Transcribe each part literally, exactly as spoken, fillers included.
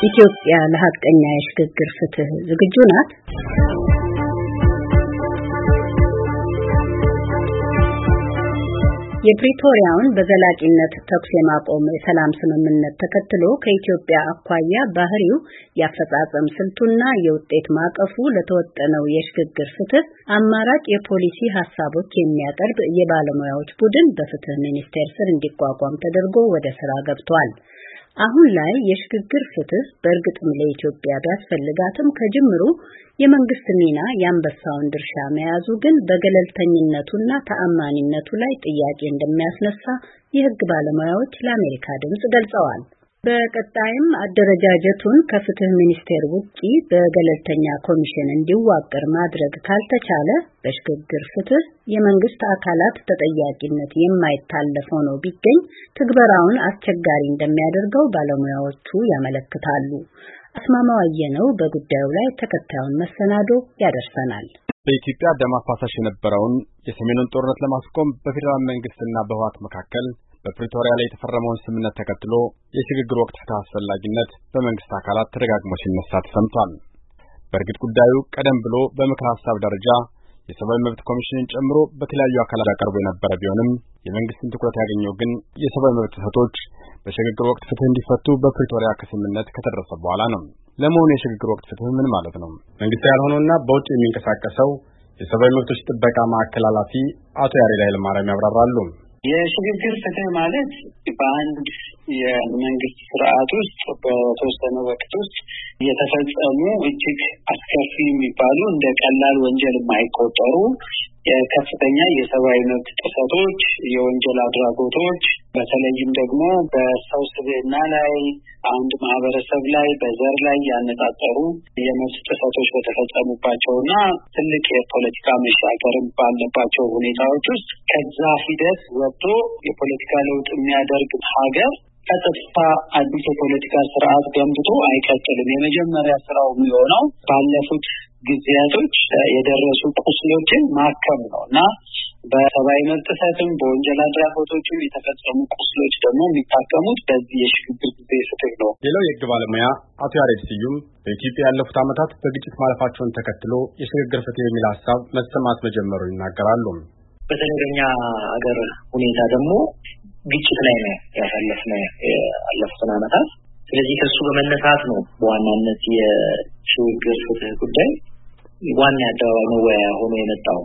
ኢትዮጵያ ለሐቀኛ የሽግግር ፍትህ ዝግጁ ናት? የፕሪቶሪያውን በዘላቂነት ተኩስ የማቆም የሰላም ስምምነት ተከትሎ ከኢትዮጵያ አኳያ ባህሪው ያፈጻጸም ስልቱና የውጤት ማቀፉ ለተወጠነው የሽግግር ፍትህ አማራጭ የፖሊሲ ሐሳቦች የሚያቀርብ የባለሙያዎች ቡድን በፍትህ ሚኒስቴር ስር እንዲቋቋም ተደርጎ ወደ ስራ ገብቷል። አሁን ላይ የሽግግር ፍትህ በእርግጥም ለኢትዮጵያ ቢያስፈልጋትም ከጅምሩ የመንግስት ሚና የአንበሳውን ድርሻ መያዙ ግን በገለልተኝነቱና ተአማኒነቱ ላይ ጥያቄ እንደሚያስነሳ የህግ ባለሙያዎች ለአሜሪካ ድምጽ ገልጸዋል። በቀጣይም አደረጃጀቱን ከፍትህ ሚኒስቴር ውጪ በገለልተኛ ኮሚሽን እንዲዋቀር ማድረግ ካልተቻለ በሽግግር ፍትህ የመንግስት አካላት ተጠያቂነት የማይታለፍ ሆኖ ቢገኝ ትግበራውን አስቸጋሪ እንደሚያደርገው ባለሙያዎቹ ያመለክታሉ። አስማማው አየነው በጉዳዩ ላይ ተከታዩን መሰናዶ ያደርሰናል። በኢትዮጵያ ደም አፋሳሽ የነበረውን የሰሜኑን ጦርነት ለማስቆም በፌደራል መንግስትና በህወሓት መካከል በፕሪቶሪያ ላይ የተፈረመውን ስምምነት ተከትሎ የሽግግር ወቅት ፍትህ አስፈላጊነት በመንግስት አካላት ተደጋግሞ ሲነሳ ተሰምቷል። በእርግጥ ጉዳዩ ቀደም ብሎ በምክር ሐሳብ ደረጃ የሰብአዊ መብት ኮሚሽንን ጨምሮ በተለያዩ አካላት ቀርቦ የነበረ ቢሆንም የመንግስትን ትኩረት ያገኘው ግን የሰብአዊ መብት ጥሰቶች በሽግግር ወቅት ፍትህ እንዲፈቱ በፕሪቶሪያ ስምምነት ከተደረሰ በኋላ ነው። ለመሆኑ የሽግግር ወቅት ፍትህ ምን ማለት ነው? መንግስት ያልሆነውና በውጭ የሚንቀሳቀሰው የሰብአዊ መብቶች ጥበቃ ማዕከል ኃላፊ አቶ ያሬድ ኃይለማርያም ያብራራሉ። የሽግግር ፍትህ ማለት በአንድ የመንግስት ስርዓት ውስጥ በተወሰነ ወቅት ውስጥ የተፈጸሙ እጅግ አስከፊ የሚባሉ እንደ ቀላል ወንጀል የማይቆጠሩ ከፍተኛ የሰብአዊ መብት ጥሰቶች፣ የወንጀል አድራጎቶች በተለይም ደግሞ በሰው ስብዕና ላይ አንድ ማህበረሰብ ላይ በዘር ላይ ያነጣጠሩ የመብት ጥሰቶች በተፈጸሙባቸውና ትልቅ የፖለቲካ መሻገርም ባለባቸው ሁኔታዎች ውስጥ ከዛ ሂደት ወጥቶ የፖለቲካ ለውጥ የሚያደርግ ሀገር ቀጥታ አዲስ የፖለቲካ ስርዓት ገንብቶ አይቀጥልም። የመጀመሪያ ስራው የሚሆነው ባለፉት ጊዜያቶች የደረሱ ቁስሎችን ማከም ነው እና በሰብአዊ መብት ጥሰትም በወንጀል አድራጎቶችም የተፈጸሙ ቁስሎች ደግሞ የሚታከሙት በዚህ የሽግግር ጊዜ ፍትህ ነው። ሌላው የህግ ባለሙያ አቶ ያሬድ ስዩም በኢትዮጵያ ያለፉት ዓመታት በግጭት ማለፋቸውን ተከትሎ የሽግግር ፍትህ የሚል ሀሳብ መሰማት መጀመሩን ይናገራሉ። በተለይ በእኛ ሀገር ሁኔታ ደግሞ ግጭት ላይ ነው ያሳለፍነው ያለፉትን ዓመታት። ስለዚህ ከሱ በመነሳት ነው በዋናነት የሽግግር ፍትህ ጉዳይ ዋና አደባባይ መወያያ ሆኖ የመጣው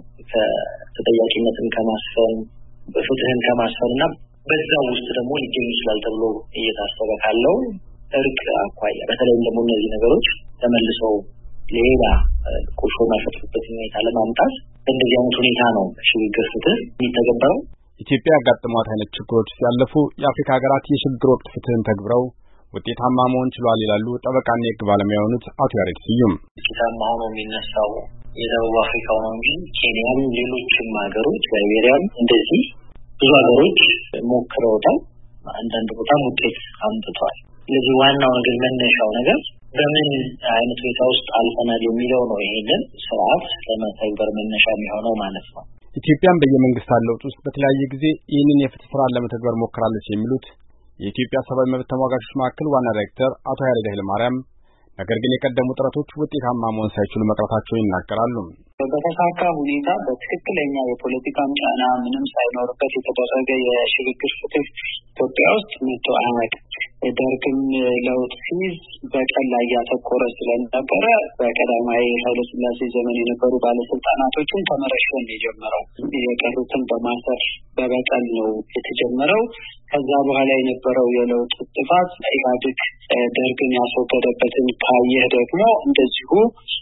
ከተጠያቂነትን ከማስፈን በፍትህን ከማስፈንና በዛው ውስጥ ደግሞ ሊገኝ ይችላል ተብሎ እየታሰበ ካለው እርቅ አኳያ በተለይም ደግሞ እነዚህ ነገሮች ተመልሰው ሌላ ቁርሾ ማይፈጥሩበት ሁኔታ ለማምጣት እንደዚህ አይነት ሁኔታ ነው ሽግግር ፍትህ የሚተገበረው። ኢትዮጵያ ያጋጠሟት አይነት ችግሮች ያለፉ የአፍሪካ ሀገራት የሽግግር ወቅት ፍትህን ተግብረው ውጤታማ መሆን ችሏል ይላሉ ጠበቃና የህግ ባለሙያ የሆኑት አቶ ያሬድ ስዩም። ውጤታማ ሆኖ የሚነሳው የደቡብ አፍሪካው ነው እንጂ ኬንያም ሌሎችም ሀገሮች ላይቤሪያም እንደዚህ ብዙ ሀገሮች ሞክረውታል። አንዳንድ ቦታም ውጤት አምጥተዋል። ስለዚህ ዋናው ነገር መነሻው ነገር በምን አይነት ሁኔታ ውስጥ አልፈናል የሚለው ነው ይሄንን ስርዓት ለመተግበር መነሻ የሚሆነው ማለት ነው። ኢትዮጵያም በየመንግስታት ለውጥ ውስጥ በተለያየ ጊዜ ይህንን የፍትህ ስርዓት ለመተግበር ሞክራለች የሚሉት የኢትዮጵያ ሰብአዊ መብት ተሟጋቾች ማዕከል ዋና ዳይሬክተር አቶ ያሬድ ኃይለማርያም ነገር ግን የቀደሙ ጥረቶች ውጤታማ መሆን ሳይችሉ መቅረታቸውን ይናገራሉ። በተሳካ ሁኔታ በትክክለኛ የፖለቲካም ጫና ምንም ሳይኖርበት የተደረገ የሽግግር ፍትህ ኢትዮጵያ ውስጥ መጥቶ አያውቅም። ደርግም ለውጥ ሲይዝ በቀል ላይ ያተኮረ ስለነበረ በቀዳማዊ ኃይለ ሥላሴ ዘመን የነበሩ ባለስልጣናቶችን ተመረሸን የጀመረው የቀሩትን በማሰር በበቀል ነው የተጀመረው። ከዛ በኋላ የነበረው የለውጥ ጥፋት ኢህአዴግ ደርግን ያስወገደበትን ካየህ ደግሞ እንደዚሁ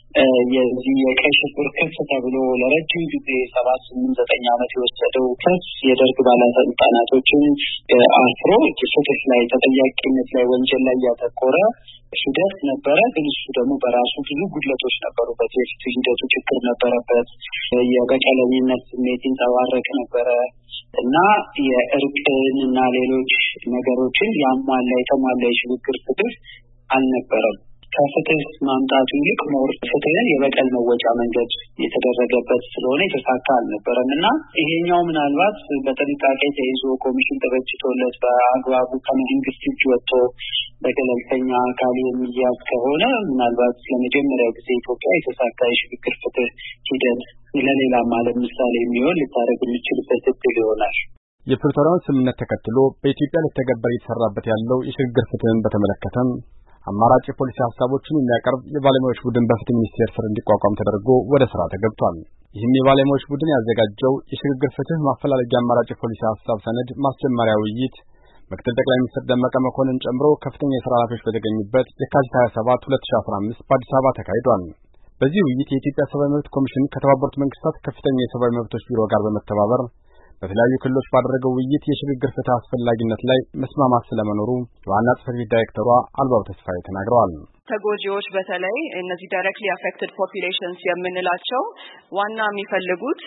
የዚህ የቀይ ሽብር ክስ ተብሎ ለረጅም ጊዜ ሰባት ስምንት ዘጠኝ ዓመት የወሰደው ክስ የደርግ ባለስልጣናቶችን አስሮ ፍትህ ላይ ተጠያቂነት ላይ ወንጀል ላይ ያተኮረ ሂደት ነበረ። ግን እሱ ደግሞ በራሱ ብዙ ጉድለቶች ነበሩበት። የፍትህ ሂደቱ ችግር ነበረበት። የበቀለኝነት ስሜት ይንጸባረቅ ነበረ እና የእርቅን እና ሌሎች ነገሮችን ያሟላ የተሟላ የሽግግር ፍትህ አልነበረም። ከፍትህ ማምጣቱ ይልቅ ሞር ፍትህን የበቀል መወጫ መንገድ የተደረገበት ስለሆነ የተሳካ አልነበረም እና ይሄኛው ምናልባት በጥንቃቄ ተይዞ ኮሚሽን ተበጅቶለት በአግባቡ ከመንግስት እጅ ወጥቶ በገለልተኛ አካል የሚያዝ ከሆነ ምናልባት ለመጀመሪያ ጊዜ ኢትዮጵያ የተሳካ የሽግግር ፍትህ ሂደት ለሌላም ዓለም ምሳሌ የሚሆን ልታደርግ የሚችልበት እድል ይሆናል። የፕሪቶሪያውን ስምምነት ተከትሎ በኢትዮጵያ ለተገበር የተሰራበት ያለው የሽግግር ፍትህን በተመለከተም አማራጭ የፖሊሲ ሐሳቦችን የሚያቀርብ የባለሙያዎች ቡድን በፍትህ ሚኒስቴር ስር እንዲቋቋም ተደርጎ ወደ ስራ ተገብቷል። ይህም የባለሙያዎች ቡድን ያዘጋጀው የሽግግር ፍትህ ማፈላለጊያ አማራጭ የፖሊሲ ሐሳብ ሰነድ ማስጀመሪያ ውይይት ምክትል ጠቅላይ ሚኒስትር ደመቀ መኮንን ጨምሮ ከፍተኛ የሥራ ኃላፊዎች በተገኙበት የካቲት ሃያ ሰባት ሁለት ሺህ አስራ አምስት በአዲስ አበባ ተካሂዷል። በዚህ ውይይት የኢትዮጵያ ሰብአዊ መብት ኮሚሽን ከተባበሩት መንግስታት ከፍተኛ የሰብአዊ መብቶች ቢሮ ጋር በመተባበር በተለያዩ ክልሎች ባደረገው ውይይት የሽግግር ፍትህ አስፈላጊነት ላይ መስማማት ስለመኖሩ የዋና ጽሕፈት ቤት ዳይሬክተሯ አልባው ተስፋዬ ተናግረዋል። ተጎጂዎች በተለይ እነዚህ ዳይሬክትሊ አፌክትድ ፖፑሌሽንስ የምንላቸው ዋና የሚፈልጉት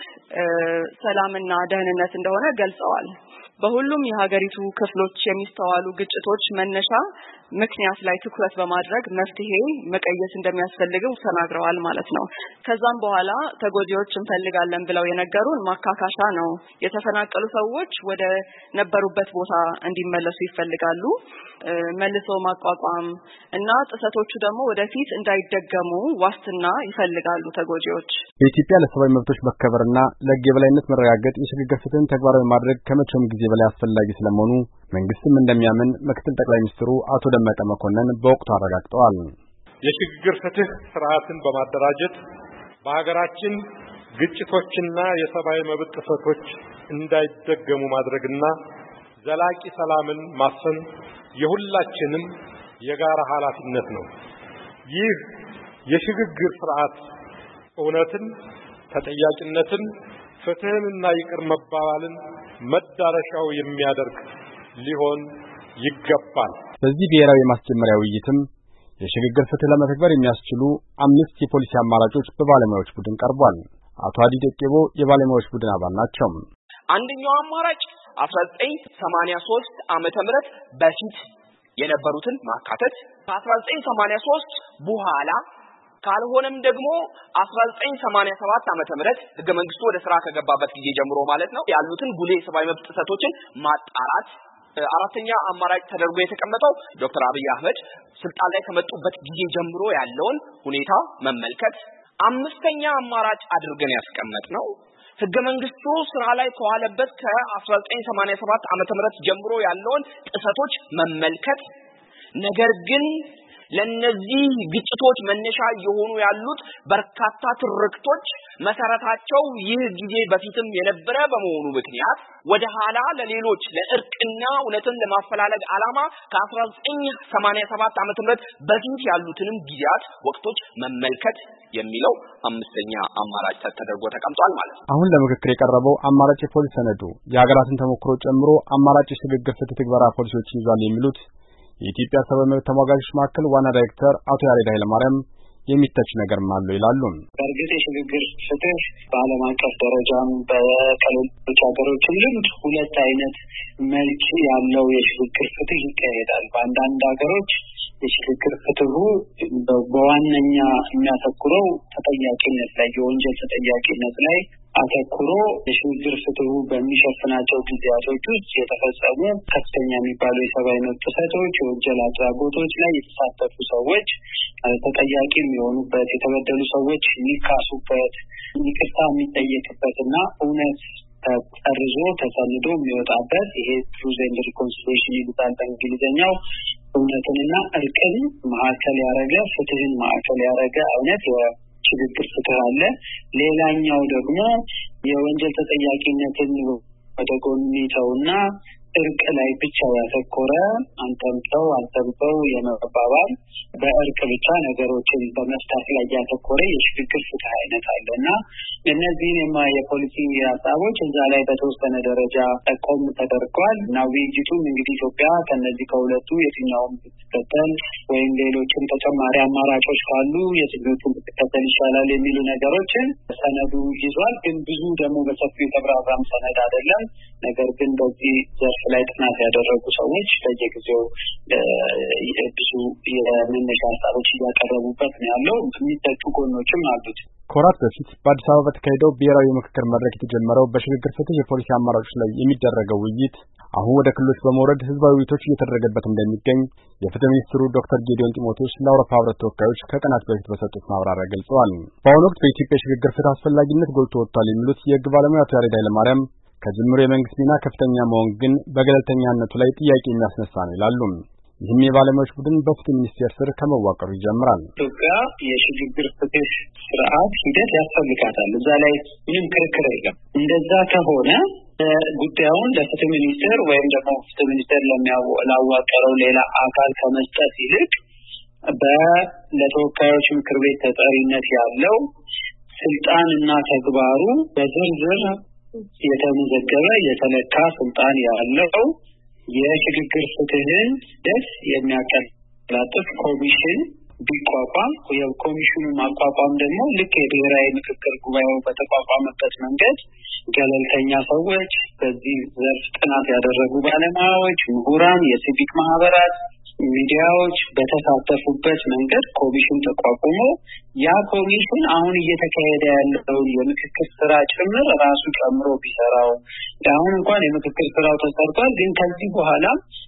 ሰላምና ደህንነት እንደሆነ ገልጸዋል። በሁሉም የሀገሪቱ ክፍሎች የሚስተዋሉ ግጭቶች መነሻ ምክንያት ላይ ትኩረት በማድረግ መፍትሄ መቀየስ እንደሚያስፈልገው ተናግረዋል ማለት ነው። ከዛም በኋላ ተጎጂዎች እንፈልጋለን ብለው የነገሩን ማካካሻ ነው። የተፈናቀሉ ሰዎች ወደ ነበሩበት ቦታ እንዲመለሱ ይፈልጋሉ። መልሶ ማቋቋም እና ጥሰቶቹ ደግሞ ወደፊት እንዳይደገሙ ዋስትና ይፈልጋሉ ተጎጂዎች። በኢትዮጵያ ለሰብአዊ መብቶች መከበርና ለሕግ የበላይነት መረጋገጥ የሽግግር ፍትህን ተግባራዊ ማድረግ ከመቼውም ጊዜ በላይ አስፈላጊ ስለመሆኑ መንግስትም እንደሚያምን ምክትል ጠቅላይ ሚኒስትሩ አቶ ደመቀ መኮንን በወቅቱ አረጋግጠዋል። የሽግግር ፍትህ ስርዓትን በማደራጀት በሀገራችን ግጭቶችና የሰብአዊ መብት ጥሰቶች እንዳይደገሙ ማድረግና ዘላቂ ሰላምን ማስፈን የሁላችንም የጋራ ኃላፊነት ነው። ይህ የሽግግር ስርዓት እውነትን፣ ተጠያቂነትን፣ ፍትህንና ይቅር መባባልን መዳረሻው የሚያደርግ ሊሆን ይገባል። በዚህ ብሔራዊ የማስጀመሪያ ውይይትም የሽግግር ፍትህ ለመተግበር የሚያስችሉ አምስት የፖሊሲ አማራጮች በባለሙያዎች ቡድን ቀርቧል። አቶ አዲ ደቄቦ የባለሙያዎች ቡድን አባል ናቸው። አንደኛው አማራጭ አስራ ዘጠኝ ሰማንያ ሶስት ዓመተ ምህረት በፊት የነበሩትን ማካተት፣ ከአስራ ዘጠኝ ሰማንያ ሶስት በኋላ ካልሆነም ደግሞ አስራ ዘጠኝ ሰማንያ ሰባት ዓመተ ምህረት ህገ መንግስቱ ወደ ስራ ከገባበት ጊዜ ጀምሮ ማለት ነው ያሉትን ጉልህ የሰብአዊ መብት ጥሰቶችን ማጣራት። አራተኛ አማራጭ ተደርጎ የተቀመጠው ዶክተር አብይ አህመድ ስልጣን ላይ ከመጡበት ጊዜ ጀምሮ ያለውን ሁኔታ መመልከት። አምስተኛ አማራጭ አድርገን ያስቀመጥነው ህገ መንግስቱ ስራ ላይ ከዋለበት ከአስራ ዘጠኝ ሰማንያ ሰባት ዓመተ ምህረት ጀምሮ ያለውን ጥሰቶች መመልከት። ነገር ግን ለነዚህ ግጭቶች መነሻ የሆኑ ያሉት በርካታ ትርክቶች መሰረታቸው ይህ ጊዜ በፊትም የነበረ በመሆኑ ምክንያት ወደ ኋላ ለሌሎች ለእርቅና እውነትን ለማፈላለግ ዓላማ ከአስራ ዘጠኝ ሰማንያ ሰባት ዓመተ ምህረት በፊት ያሉትንም ጊዜያት ወቅቶች መመልከት የሚለው አምስተኛ አማራጭ ተደርጎ ተቀምጧል ማለት ነው። አሁን ለምክክር የቀረበው አማራጭ የፖሊሲ ሰነዱ የሀገራትን ተሞክሮ ጨምሮ አማራጭ የሽግግር ፍትህ ትግበራ ፖሊሲዎችን ይዟል የሚሉት የኢትዮጵያ ሰብአዊ መብት ተሟጋቾች ማዕከል ዋና ዳይሬክተር አቶ ያሬድ ኃይለማርያም የሚተች ነገርም አለው ይላሉ። በእርግጥ የሽግግር ፍትህ በዓለም አቀፍ ደረጃም በሌሎች ሀገሮችም ልምድ ሁለት አይነት መልክ ያለው የሽግግር ፍትህ ይካሄዳል። በአንዳንድ ሀገሮች የሽግግር ፍትሁ በዋነኛ የሚያተኩረው ተጠያቂነት ላይ የወንጀል ተጠያቂነት ላይ አተኩሮ የሽግግር ፍትሁ በሚሸፍናቸው ጊዜያቶች ውስጥ የተፈጸሙ ከፍተኛ የሚባሉ የሰብአዊ መብት ጥሰቶች፣ የወንጀል አድራጎቶች ላይ የተሳተፉ ሰዎች ተጠያቂ የሚሆኑበት፣ የተበደሉ ሰዎች የሚካሱበት፣ ይቅርታ የሚጠየቅበትና እውነት ተጠርዞ ተሰንዶ የሚወጣበት ይሄ ትሩዝ ኤንድ ሪኮንሲሊዬሽን ይሉታል በእንግሊዝኛው። እውነትንና እርቅን ማዕከል ያደረገ ፍትህን ማዕከል ያደረገ አይነት የሽግግር ፍትህ አለ። ሌላኛው ደግሞ የወንጀል ተጠያቂነትን ወደ ጎን ይተውና እርቅ ላይ ብቻ ያተኮረ አንተም ሰው አንተም ሰው የመባባል በእርቅ ብቻ ነገሮችን በመፍታት ላይ ያተኮረ የሽግግር ፍትህ አይነት አለና እነዚህን የፖሊሲ ሀሳቦች እዛ ላይ በተወሰነ ደረጃ ጠቆም ተደርጓል እና ውይይቱም እንግዲህ ኢትዮጵያ ከነዚህ ከሁለቱ የትኛውም ብትከተል ወይም ሌሎችም ተጨማሪ አማራጮች ካሉ የትኞቹን ብትከተል ይሻላል የሚሉ ነገሮችን ሰነዱ ይዟል። ግን ብዙ ደግሞ በሰፊው የተብራራም ሰነድ አይደለም። ነገር ግን በዚህ ዘርፍ ዘርፍ ላይ ጥናት ያደረጉ ሰዎች በየጊዜው ብዙ የመነሻ ሀሳቦች እያቀረቡበት ነው ያለው። የሚተቹ ጎኖችም አሉት። ከወራት በፊት በአዲስ አበባ በተካሄደው ብሔራዊ ምክክር መድረክ የተጀመረው በሽግግር ፍትህ የፖሊሲ አማራጮች ላይ የሚደረገው ውይይት አሁን ወደ ክልሎች በመውረድ ህዝባዊ ውይይቶች እየተደረገበት እንደሚገኝ የፍትህ ሚኒስትሩ ዶክተር ጌዲዮን ጢሞቴዎስ ለአውሮፓ ህብረት ተወካዮች ከቀናት በፊት በሰጡት ማብራሪያ ገልጸዋል። በአሁኑ ወቅት በኢትዮጵያ የሽግግር ፍትህ አስፈላጊነት ጎልቶ ወጥቷል የሚሉት የህግ ባለሙያ አቶ ያሬድ ኃይለማርያም ከጅምሩ የመንግስት ሚና ከፍተኛ መሆን ግን በገለልተኛነቱ ላይ ጥያቄ የሚያስነሳ ነው ይላሉ። ይህም የባለሙያዎች ቡድን በፍትህ ሚኒስቴር ስር ከመዋቀሩ ይጀምራል። ኢትዮጵያ የሽግግር ፍትህ ስርዓት ሂደት ያስፈልጋታል። እዛ ላይ ምንም ክርክር የለም። እንደዛ ከሆነ ጉዳዩን ለፍትህ ሚኒስቴር ወይም ደግሞ ፍትህ ሚኒስቴር ለሚያዋቀረው ሌላ አካል ከመስጠት ይልቅ በለተወካዮች ምክር ቤት ተጠሪነት ያለው ስልጣንና ተግባሩ በዝርዝር የተመዘገበ የተለካ ስልጣን ያለው የሽግግር ፍትህን ደስ የሚያቀላጥፍ ኮሚሽን ቢቋቋም የኮሚሽኑ ማቋቋም ደግሞ ልክ የብሔራዊ ምክክር ጉባኤው በተቋቋመበት መንገድ ገለልተኛ ሰዎች፣ በዚህ ዘርፍ ጥናት ያደረጉ ባለሙያዎች፣ ምሁራን፣ የሲቪክ ማህበራት፣ ሚዲያዎች በተሳተፉበት መንገድ ኮሚሽን ተቋቁሞ ያ ኮሚሽን አሁን እየተካሄደ ያለው የምክክር ስራ ጭምር ራሱ ጨምሮ ቢሰራው አሁን እንኳን የምክክር ስራው ተሰርቷል፣ ግን ከዚህ በኋላ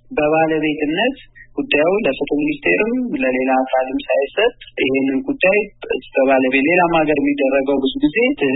በባለቤትነት ጉዳዩ ለፍትህ ሚኒስቴርም ለሌላ አካልም ሳይሰጥ ይሄንን ጉዳይ በባለቤት ሌላም ሀገር የሚደረገው ብዙ ጊዜ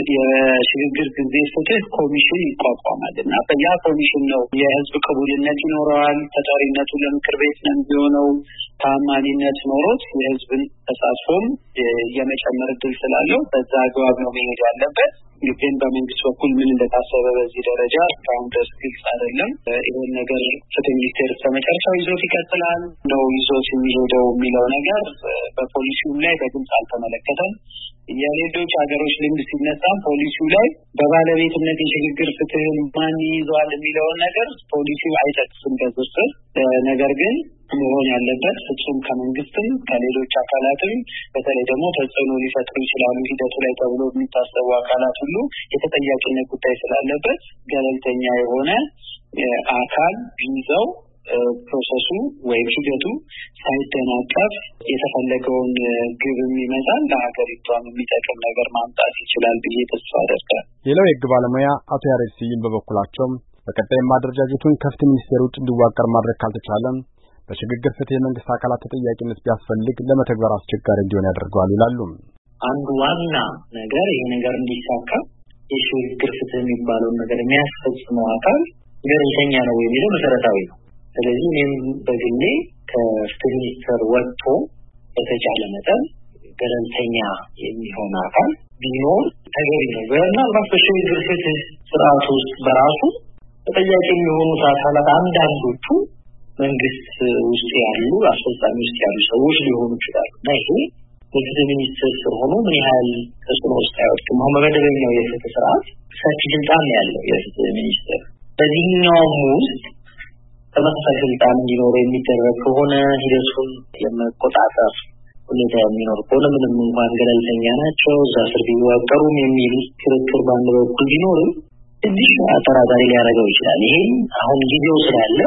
የሽግግር ጊዜ ፍትህ ኮሚሽን ይቋቋማል እና በያ ኮሚሽን ነው የህዝብ ቅቡልነት ይኖረዋል። ተጠሪነቱ ለምክር ቤት ነው የሚሆነው። ታማኒነት ኖሮት የህዝብን ተሳትፎም የመጨመር እድል ስላለው በዛ አግባብ ነው መሄድ ያለበት። ግን በመንግስት በኩል ምን እንደታሰበ በዚህ ደረጃ እስካሁን ድረስ ግልጽ አይደለም። ይሄን ነገር ፍትህ ሚኒስቴር እስከመጨረሻው ይዞት ይቀጥላል ነው ይዞት የሚሄደው የሚለው ነገር በፖሊሲውም ላይ በግልጽ አልተመለከተም። የሌሎች ሀገሮች ልምድ ሲነሳም ፖሊሲው ላይ በባለቤትነት የሽግግር ፍትህን ማን ይዟል የሚለውን ነገር ፖሊሲው አይጠቅስም በዝርዝር። ነገር ግን መሆን ያለበት ፍጹም ከመንግስትም ከሌሎች አካላትም በተለይ ደግሞ ተጽዕኖ ሊፈጥሩ ይችላሉ ሂደቱ ላይ ተብሎ የሚታሰቡ አካላት ሁሉ የተጠያቂነት ጉዳይ ስላለበት ገለልተኛ የሆነ አካል ይዘው ፕሮሰሱ ወይም ሂደቱ ሳይደናቀፍ የተፈለገውን ግብ የሚመጣን ለሀገሪቷም የሚጠቅም ነገር ማምጣት ይችላል ብዬ ተስፋ አደርጋለሁ። ሌላው የህግ ባለሙያ አቶ ያሬድ ስዩም በበኩላቸው በቀጣይም አደረጃጀቱን ከፍትህ ሚኒስቴር ውጭ እንዲዋቀር ማድረግ ካልተቻለም በሽግግር ፍትህ የመንግስት አካላት ተጠያቂነት ቢያስፈልግ ለመተግበር አስቸጋሪ እንዲሆን ያደርገዋል ይላሉ። አንዱ ዋና ነገር ይሄ ነገር እንዲሳካ የሽግግር ፍትህ የሚባለውን ነገር የሚያስፈጽመው አካል ገለልተኛ ነው የሚለው መሰረታዊ ነው። ስለዚህ እኔም በግሌ ከፍትህ ሚኒስቴር ወጥቶ በተቻለ መጠን ገለልተኛ የሚሆን አካል ቢኖር ተገቢ ነው። ምናልባት በሽግግር ፍትህ ስርዓት ውስጥ በራሱ ተጠያቂ የሚሆኑት አካላት አንዳንዶቹ መንግስት ውስጥ ያሉ አስፈጻሚ ውስጥ ያሉ ሰዎች ሊሆኑ ይችላሉ እና ይሄ በፍትህ ሚኒስቴር ስር ሆኖ ምን ያህል ተጽዕኖ ውስጥ አይወድቅም። አሁን በመደበኛው የፍትህ ስርዓት ሰፊ ስልጣን ያለው የፍትህ ሚኒስቴር በዚህኛውም ውስጥ ተመሳሳይ ስልጣን እንዲኖረው የሚደረግ ከሆነ ሂደቱን የመቆጣጠር ሁኔታ የሚኖር ከሆነ ምንም እንኳን ገለልተኛ ናቸው እዛ ስር ቢዋቀሩም የሚል ክርክር በአንድ በኩል ቢኖርም ትንሽ አጠራጣሪ ሊያደርገው ይችላል። ይሄም አሁን ጊዜው ስላለ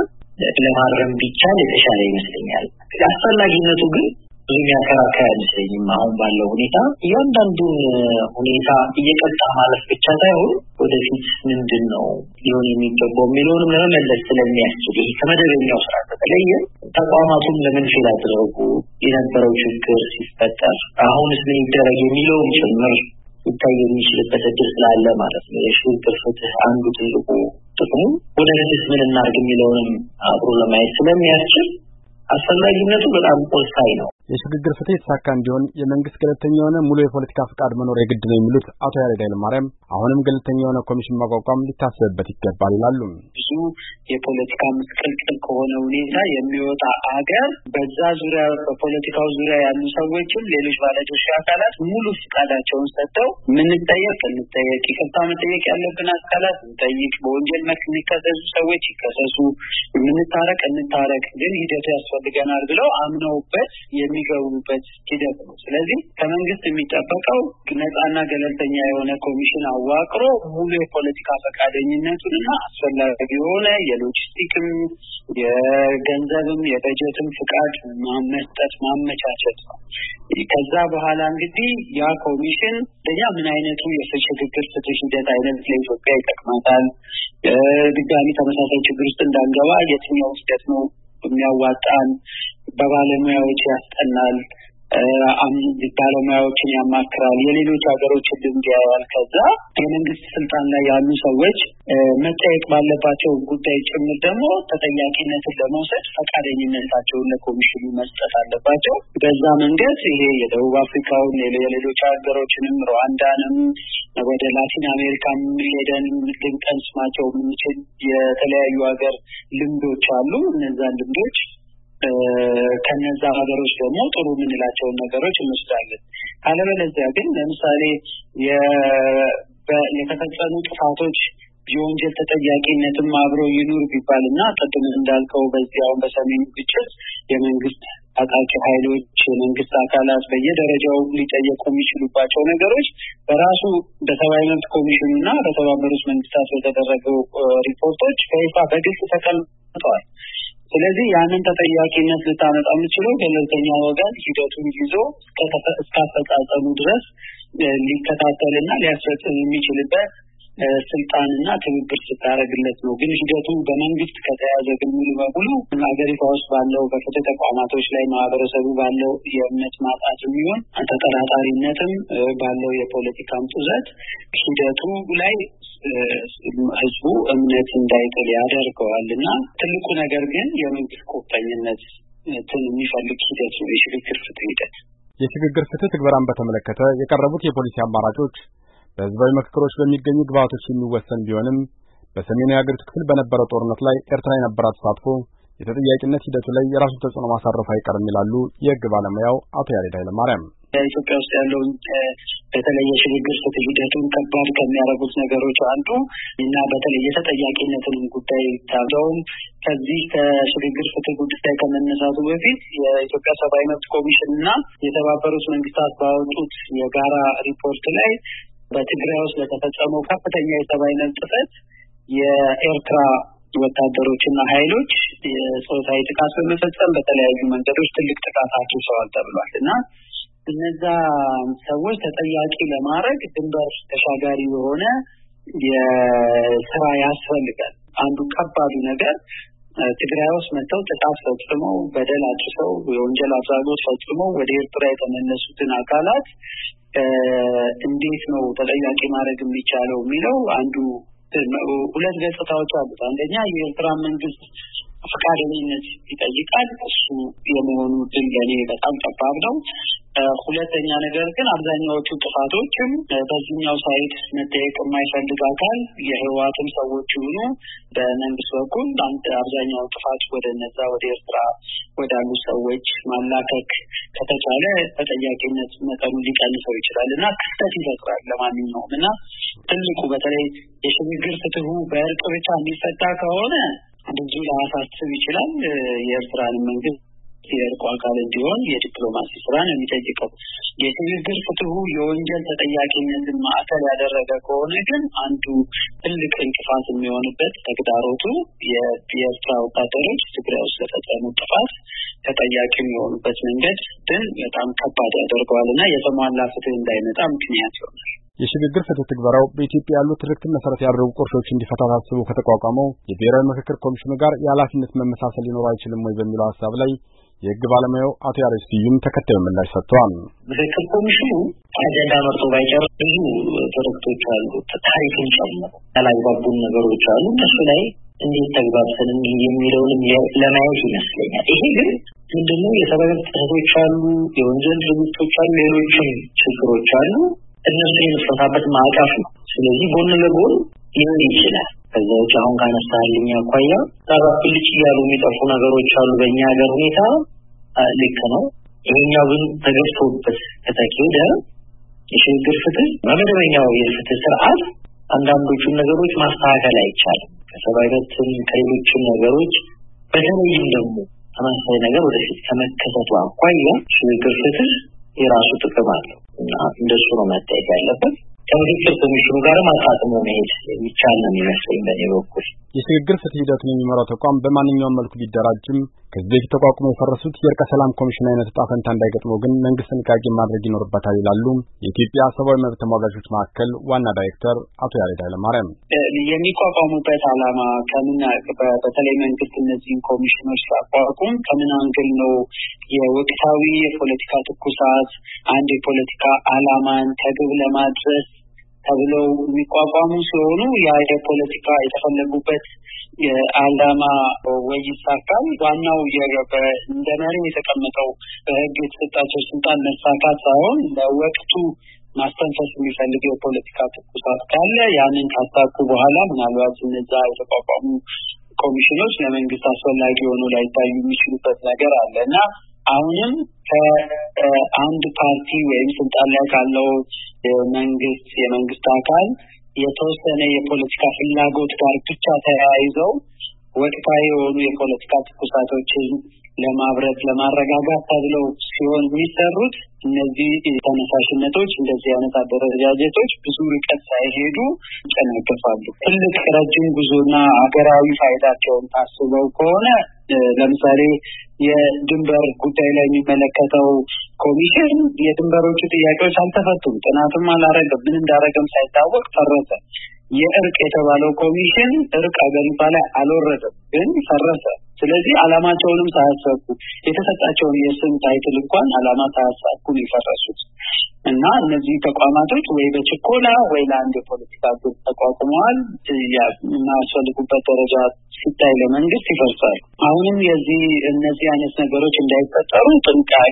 ለማረም ቢቻል የተሻለ ይመስለኛል። አስፈላጊነቱ ግን ብዙ የሚያከራክር አይመስለኝም። አሁን ባለው ሁኔታ እያንዳንዱን ሁኔታ እየቀጣ ማለፍ ብቻ ሳይሆን ወደፊት ምንድን ነው ሊሆን የሚገባው የሚለውንም ለመመለስ ስለሚያስችል ይሄ ከመደበኛው ስራ በተለየ ተቋማቱን ለምን ፌል አደረጉ የነበረው ችግር ሲፈጠር አሁንስ ምን ይደረግ የሚለውም ጭምር ይታይ የሚችልበት እድል ስላለ ማለት ነው። የሽግግር ፍትህ አንዱ ትልቁ ጥቅሙ ወደፊት ምን እናድርግ የሚለውንም አብሮ ለማየት ስለሚያስችል አስፈላጊነቱ በጣም ወሳኝ ነው። የሽግግር ፍትህ የተሳካ እንዲሆን የመንግስት ገለልተኛ የሆነ ሙሉ የፖለቲካ ፍቃድ መኖር የግድ ነው የሚሉት አቶ ያሬድ ኃይለማርያም አሁንም ገለልተኛ የሆነ ኮሚሽን ማቋቋም ሊታሰብበት ይገባል ይላሉ። ብዙ የፖለቲካ ምስቅልቅል ከሆነ ሁኔታ የሚወጣ አገር በዛ ዙሪያ በፖለቲካው ዙሪያ ያሉ ሰዎችም ሌሎች ባለድርሻ አካላት ሙሉ ፍቃዳቸውን ሰጥተው ምንጠየቅ እንጠየቅ፣ ይቅርታ መጠየቅ ያለብን አካላት እንጠይቅ፣ በወንጀል መልክ የሚከሰሱ ሰዎች ይከሰሱ፣ ምንታረቅ እንታረቅ፣ ግን ሂደቱ ያስፈልገናል ብለው አምነውበት የሚ የሚገቡበት ሂደት ነው። ስለዚህ ከመንግስት የሚጠበቀው ነፃና ገለልተኛ የሆነ ኮሚሽን አዋቅሮ ሙሉ የፖለቲካ ፈቃደኝነቱንና አስፈላጊ የሆነ የሎጂስቲክም የገንዘብም የበጀትም ፍቃድ ማመስጠት ማመቻቸት ነው። ከዛ በኋላ እንግዲህ ያ ኮሚሽን ለኛ ምን አይነቱ የሽግግር ፍትህ ሂደት አይነት ለኢትዮጵያ ይጠቅማታል፣ ድጋሚ ተመሳሳይ ችግር ውስጥ እንዳንገባ የትኛው ሂደት ነው የሚያዋጣን፣ በባለሙያዎች ያስጠናል፣ ባለሙያዎችን ያማክራል፣ የሌሎች ሀገሮችን ልምድ ያያል። ከዛ የመንግስት ስልጣን ላይ ያሉ ሰዎች መጠየቅ ባለባቸው ጉዳይ ጭምር ደግሞ ተጠያቂነትን ለመውሰድ ፈቃደኝነታቸውን ለኮሚሽኑ መስጠት አለባቸው። በዛ መንገድ ይሄ የደቡብ አፍሪካውን የሌሎች ሀገሮችንም ሩዋንዳንም ወደ ላቲን አሜሪካም ሄደን ልንቀስማቸው የምንችል የተለያዩ ሀገር ልምዶች አሉ። እነዛ ልምዶች ከነዛ ሀገሮች ደግሞ ጥሩ የምንላቸውን ነገሮች እንወስዳለን። ካለበለዚያ ግን ለምሳሌ የተፈጸሙ ጥፋቶች የወንጀል ተጠያቂነትም አብሮ ይኑር ቢባልና ቅድም እንዳልከው በዚያው በሰሜኑ ግጭት የመንግስት ታጣቂ ኃይሎች የመንግስት አካላት በየደረጃው ሊጠየቁ የሚችሉባቸው ነገሮች በራሱ በሰብአዊ መብት ኮሚሽኑና በተባበሩት መንግስታት በተደረገው ሪፖርቶች በይፋ በግልጽ ተቀምጠዋል። ስለዚህ ያንን ተጠያቂነት ልታመጣ የምችለው ገለልተኛ ወገን ሂደቱን ይዞ እስከ አፈጻጸሙ ድረስ ሊከታተልና ሊያስፈጽም የሚችልበት ስልጣንና ትብብር ስታደርግለት ነው። ግን ሂደቱ በመንግስት ከተያዘ ግን ሙሉ በሙሉ ሀገሪቷ ውስጥ ባለው በፍትህ ተቋማቶች ላይ ማህበረሰቡ ባለው የእምነት ማጣት የሚሆን ተጠራጣሪነትም ባለው የፖለቲካም ጡዘት ሂደቱ ላይ ህዝቡ እምነት እንዳይጥል ያደርገዋልና ትልቁ ነገር ግን የመንግስት ቁርጠኝነት እንትን የሚፈልግ ሂደት ነው የሽግግር ፍትህ ሂደት። የሽግግር ፍትህ ትግበራን በተመለከተ የቀረቡት የፖሊሲ አማራጮች በህዝባዊ ምክክሮች በሚገኙ ግብዓቶች የሚወሰን ቢሆንም በሰሜኑ የአገሪቱ ክፍል በነበረው ጦርነት ላይ ኤርትራ የነበራት ተሳትፎ የተጠያቂነት ሂደቱ ላይ የራሱ ተጽዕኖ ማሳረፉ አይቀርም ይላሉ የህግ ባለሙያው አቶ ያሬድ ኃይለማርያም። ኢትዮጵያ ውስጥ ያለውን በተለይ የሽግግር ፍትህ ሂደቱን ከባድ ከሚያደርጉት ነገሮች አንዱ እና በተለይ የተጠያቂነትን ጉዳይ ታውቀውም ከዚህ ከሽግግር ፍትህ ጉዳይ ከመነሳቱ በፊት የኢትዮጵያ ሰብአዊ መብት ኮሚሽን እና የተባበሩት መንግስታት ባወጡት የጋራ ሪፖርት ላይ በትግራይ ውስጥ ለተፈጸመው ከፍተኛ የሰብአዊ መብት ጥሰት የኤርትራ ወታደሮችና ኃይሎች የጾታዊ ጥቃት በመፈጸም በተለያዩ መንገዶች ትልቅ ጥቃት አድርሰዋል ተብሏል እና እነዛ ሰዎች ተጠያቂ ለማድረግ ድንበር ተሻጋሪ የሆነ የስራ ያስፈልጋል። አንዱ ከባዱ ነገር ትግራይ ውስጥ መጥተው ጥቃት ፈጽመው በደል አድርሰው የወንጀል አድራጎት ፈጽመው ወደ ኤርትራ የተመለሱትን አካላት እንዴት ነው ተጠያቂ ማድረግ የሚቻለው የሚለው አንዱ ሁለት ገጽታዎች አሉት። አንደኛ የኤርትራ መንግስት ፈቃደኝነት ይጠይቃል። እሱ የመሆኑ ድል ለኔ በጣም ጠባብ ነው። ሁለተኛ ነገር ግን አብዛኛዎቹ ጥፋቶችም በዚህኛው ሳይት መጠየቅ የማይፈልግ አካል የህወሓትም ሰዎች ይሁኑ በመንግስት በኩል አንተ አብዛኛው ጥፋት ወደ እነዛ ወደ ኤርትራ ወዳሉ ሰዎች ማላከክ ከተቻለ ተጠያቂነት መጠኑ ሊቀንሰው ይችላል እና ክፍተት ይፈጥራል ለማንኛውም እና ትልቁ በተለይ የሽግግር ፍትሁ በእርቅ ብቻ የሚፈታ ከሆነ ብዙ ላያሳስብ ይችላል። የኤርትራን መንግስት የእርቁ አካል እንዲሆን የዲፕሎማሲ ስራ ነው የሚጠይቀው። የሽግግር ፍትሁ የወንጀል ተጠያቂነትን ማዕከል ያደረገ ከሆነ ግን አንዱ ትልቅ እንቅፋት የሚሆንበት ተግዳሮቱ የኤርትራ ወታደሮች ትግራይ ውስጥ ለፈጸሙት ጥፋት ተጠያቂ የሚሆኑበት መንገድ ግን በጣም ከባድ ያደርገዋልና የተሟላ ፍትህ እንዳይመጣ ምክንያት ይሆናል። የሽግግር ፍትህ ትግበራው በኢትዮጵያ ያሉ ትርክትን መሰረት ያደረጉ ቁርሾች እንዲፈታ ታስቦ ከተቋቋመው የብሔራዊ ምክክር ኮሚሽኑ ጋር የኃላፊነት መመሳሰል ሊኖረው አይችልም ወይ በሚለው ሀሳብ ላይ የህግ ባለሙያው አቶ ያሬድ ስዩም ተከታዩ ምላሽ ሰጥተዋል። ምክክር ኮሚሽኑ አጀንዳ መርጦ ባይጨርስ ብዙ ትርክቶች አሉ፣ ታሪክን ጨምሮ ያላግባቡን ነገሮች አሉ። እሱ ላይ እንዴት ተግባብተን የሚለውንም ለማየት ይመስለኛል። ይሄ ግን ምንድነው የሰብአዊ መብት ጥሰቶች አሉ፣ የወንጀል ድርጊቶች አሉ፣ ሌሎችም ችግሮች አሉ። እነሱ የሚፈታበት ማዕቀፍ ነው። ስለዚህ ጎን ለጎን ሊሆን ይችላል። ከዛ ውጭ አሁን ካነሳልኝ አኳያ ታባክልጭ ያሉ የሚጠፉ ነገሮች አሉ በእኛ ሀገር ሁኔታ ልክ ነው። ይሄኛው ግን ተገፍቶበት ከተካሄደ የሽግግር ፍትህ በመደበኛው የፍትህ ስርዓት አንዳንዶቹን ነገሮች ማስተካከል አይቻልም። ከሰብአዊ መብትም ከሌሎችም ነገሮች በተለይም ደግሞ ተመሳሳይ ነገር ወደፊት ከመከሰቱ አኳያ ሽግግር ፍትህ የራሱ ጥቅም አለው እና እንደሱ ነው መታየት ያለበት። ከምክክር ኮሚሽኑ ጋር ማጣጣሙ መሄድ የሚቻል ነው የሚመስለኝ በእኔ በኩል። የሽግግር ፍትህ ሂደቱን የሚመራው ተቋም በማንኛውም መልኩ ቢደራጅም ከዚህ በፊት ተቋቁሞ የፈረሱት የእርቀ ሰላም ኮሚሽን አይነት ዕጣ ፈንታ እንዳይገጥመው ግን መንግስት ጥንቃቄ ማድረግ ይኖርበታል ይላሉ የኢትዮጵያ ሰብአዊ መብት ተሟጋቾች ማዕከል ዋና ዳይሬክተር አቶ ያሬድ ኃይለማርያም። የሚቋቋሙበት ዓላማ ከምን በተለይ መንግስት እነዚህን ኮሚሽኖች ሲያቋቁም ከምን አንግል ነው የወቅታዊ የፖለቲካ ትኩሳት አንድ የፖለቲካ ዓላማን ከግብ ለማድረስ ተብለው የሚቋቋሙ ሲሆኑ ያ የፖለቲካ የተፈለጉበት የዓላማ ወይ ይሳካል ዋናው እንደ መሪ የተቀመጠው በህግ የተሰጣቸው ስልጣን መሳካት ሳይሆን ለወቅቱ ማስተንፈስ የሚፈልገው የፖለቲካ ትኩሳት ካለ ያንን ካሳኩ በኋላ ምናልባት እነዛ የተቋቋሙ ኮሚሽኖች ለመንግስት አስፈላጊ ሆኖ ላይታዩ የሚችሉበት ነገር አለና አሁንም ከአንድ ፓርቲ ወይም ስልጣን ላይ ካለው መንግስት የመንግስት አካል የተወሰነ የፖለቲካ ፍላጎት ጋር ብቻ ተያይዘው ወቅታዊ የሆኑ የፖለቲካ ትኩሳቶችን ለማብረት ለማረጋጋት ተብለው ሲሆን የሚሰሩት እነዚህ ተነሳሽነቶች እንደዚህ አይነት አደረጃጀቶች ብዙ ርቀት ሳይሄዱ ይጨናገፋሉ። ትልቅ ረጅም ጉዞና ሀገራዊ ፋይዳቸውን ታስበው ከሆነ ለምሳሌ የድንበር ጉዳይ ላይ የሚመለከተው ኮሚሽን የድንበሮቹ ጥያቄዎች አልተፈቱም፣ ጥናትም አላረገም፣ ምን እንዳረገም ሳይታወቅ ፈረሰ። የእርቅ የተባለው ኮሚሽን እርቅ አገሪቷ ላይ አልወረደም፣ ግን ፈረሰ። ስለዚህ ዓላማቸውንም ሳያሳኩ የተሰጣቸውን የስም ታይትል እንኳን ዓላማ ሳያሳኩ ነው የፈረሱት እና እነዚህ ተቋማቶች ወይ በችኮላ ወይ ለአንድ የፖለቲካ ግብ ተቋቁመዋል የማያስፈልጉበት ደረጃ ሲታይ ለመንግስት ይፈርሳሉ። አሁንም የዚህ እነዚህ አይነት ነገሮች እንዳይፈጠሩ ጥንቃቄ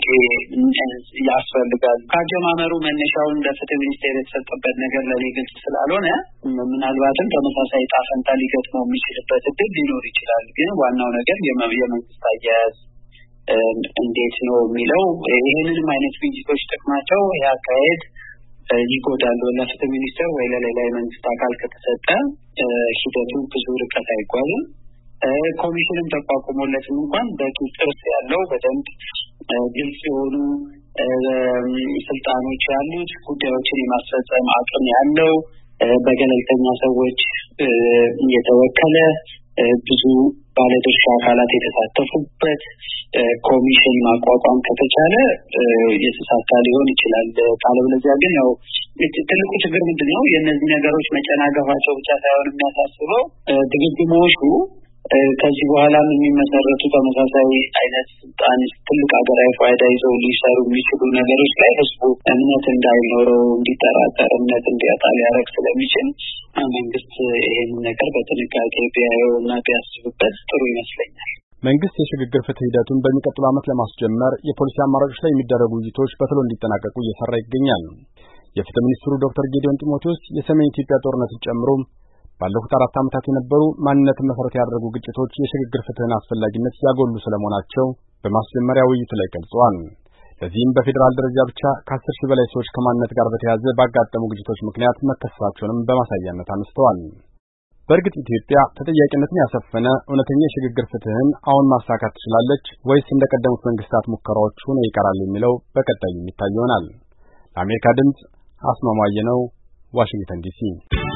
ያስፈልጋል። ከአጀማመሩ መነሻውን ለፍትህ ሚኒስቴር የተሰጠበት ነገር ለኔ ግልጽ ስላልሆነ ምናልባትም ተመሳሳይ ዕጣ ፈንታ ሊገጥመው የሚችልበት እድል ሊኖር ይችላል። ግን ዋናው ነገር የመንግስት አያያዝ እንዴት ነው የሚለው ይሄንንም አይነት ቪዚቶች ጥቅማቸው ያካሄድ ይጎዳሉ። ለፍትህ ሚኒስቴር ወይ ለሌላ የመንግስት አካል ከተሰጠ ሂደቱ ብዙ ርቀት አይጓዝም። ኮሚሽንም ተቋቁሞለትም እንኳን በቂ ጥርስ ያለው በደንብ ግልጽ የሆኑ ስልጣኖች ያሉት ጉዳዮችን የማስፈጸም አቅም ያለው በገለልተኛ ሰዎች የተወከለ ብዙ ባለድርሻ አካላት የተሳተፉበት ኮሚሽን ማቋቋም ከተቻለ የተሳካ ሊሆን ይችላል። ካለበለዚያ ግን ያው ትልቁ ችግር ምንድነው የእነዚህ ነገሮች መጨናገፋቸው ብቻ ሳይሆን የሚያሳስበው ድግግሞሹ ከዚህ በኋላ የሚመሰረቱ ተመሳሳይ አይነት ስልጣን ትልቅ ሀገራዊ ፋይዳ ይዘው ሊሰሩ የሚችሉ ነገሮች ላይ ህዝቡ እምነት እንዳይኖረው እንዲጠራጠር እምነት እንዲያጣ ሊያደርግ ስለሚችል መንግስት ይሄን ነገር በጥንቃቄ ቢያየውና ቢያስብበት ጥሩ ይመስለኛል። መንግስት የሽግግር ፍትህ ሂደቱን በሚቀጥለው ዓመት ለማስጀመር የፖሊሲ አማራጮች ላይ የሚደረጉ ውይይቶች በቶሎ እንዲጠናቀቁ እየሰራ ይገኛል። የፍትህ ሚኒስትሩ ዶክተር ጌዲዮን ጢሞቴዎስ የሰሜን ኢትዮጵያ ጦርነትን ጨምሮ ባለፉት አራት ዓመታት የነበሩ ማንነትን መሰረት ያደረጉ ግጭቶች የሽግግር ፍትህን አስፈላጊነት ያጎሉ ስለመሆናቸው በማስጀመሪያ ውይይቱ ላይ ገልጸዋል። ለዚህም በፌዴራል ደረጃ ብቻ ከአስር ሺህ በላይ ሰዎች ከማንነት ጋር በተያያዘ ባጋጠሙ ግጭቶች ምክንያት መከሰሳቸውንም በማሳያነት አነስተዋል። በእርግጥ ኢትዮጵያ ተጠያቂነትን ያሰፈነ እውነተኛ የሽግግር ፍትህን አሁን ማሳካት ትችላለች ወይስ እንደቀደሙት መንግስታት ሙከራዎች ሆነው ይቀራል የሚለው በቀጣይ የሚታይ ይሆናል። ለአሜሪካ ድምጽ አስማማየ ነው፣ ዋሽንግተን ዲሲ።